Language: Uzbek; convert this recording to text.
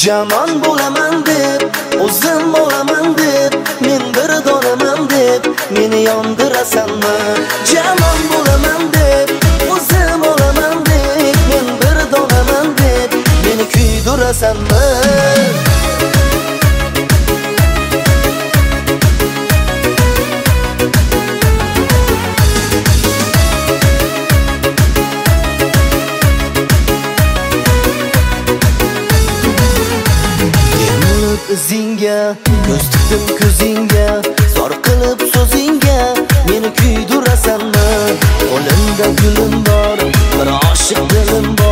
Jamon bo'laman deb, o'zim bo'laman deb, men bir donaman deb, meni yondirasanmi? Jamon bo'laman deb, o'zim bo'laman deb, men bir donaman deb, meni kuydirasanmi? Izingga, ko'z tikdim ko'zingga, zor qilib so'zingga, meni kuydirasanmi? Qo'limda gulim bor, bir oshiq dilim bor.